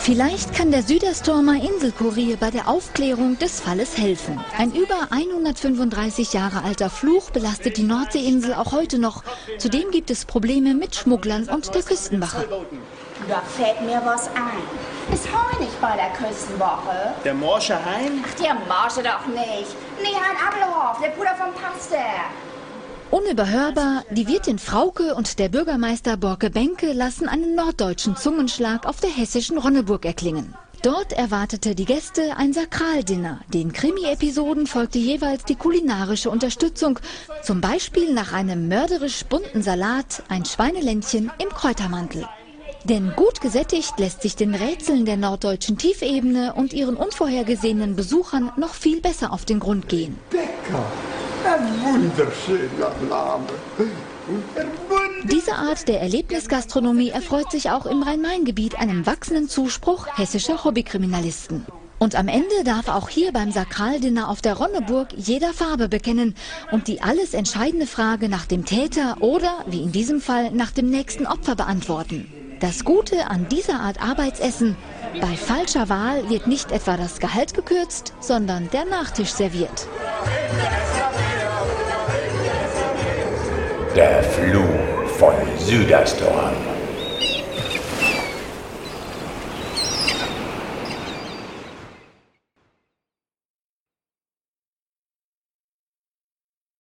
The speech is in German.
Vielleicht kann der Süderstormer Inselkurier bei der Aufklärung des Falles helfen. Ein über 135 Jahre alter Fluch belastet die Nordseeinsel auch heute noch. Zudem gibt es Probleme mit Schmugglern und der Küstenwache. Da fällt mir was ein. Ist heute nicht bei der Küstenwoche? Der Morsche Hein? Ach, der Morsche doch nicht. Nee, Hein Abelhoff, der Bruder vom Pastor. Unüberhörbar, die Wirtin Frauke und der Bürgermeister Borke Benke lassen einen norddeutschen Zungenschlag auf der hessischen Ronneburg erklingen. Dort erwartete die Gäste ein Sakraldinner. Den Krimi-Episoden folgte jeweils die kulinarische Unterstützung. Zum Beispiel nach einem mörderisch bunten Salat ein Schweineländchen im Kräutermantel. Denn gut gesättigt lässt sich den Rätseln der norddeutschen Tiefebene und ihren unvorhergesehenen Besuchern noch viel besser auf den Grund gehen. Lecker! Ein wunderschöner Name. Diese Art der Erlebnisgastronomie erfreut sich auch im Rhein-Main-Gebiet einem wachsenden Zuspruch hessischer Hobbykriminalisten. Und am Ende darf auch hier beim Sakraldinner auf der Ronneburg jeder Farbe bekennen und die alles entscheidende Frage nach dem Täter oder, wie in diesem Fall, nach dem nächsten Opfer beantworten. Das Gute an dieser Art Arbeitsessen: Bei falscher Wahl wird nicht etwa das Gehalt gekürzt, sondern der Nachtisch serviert. Der Fluch von Süderstorm.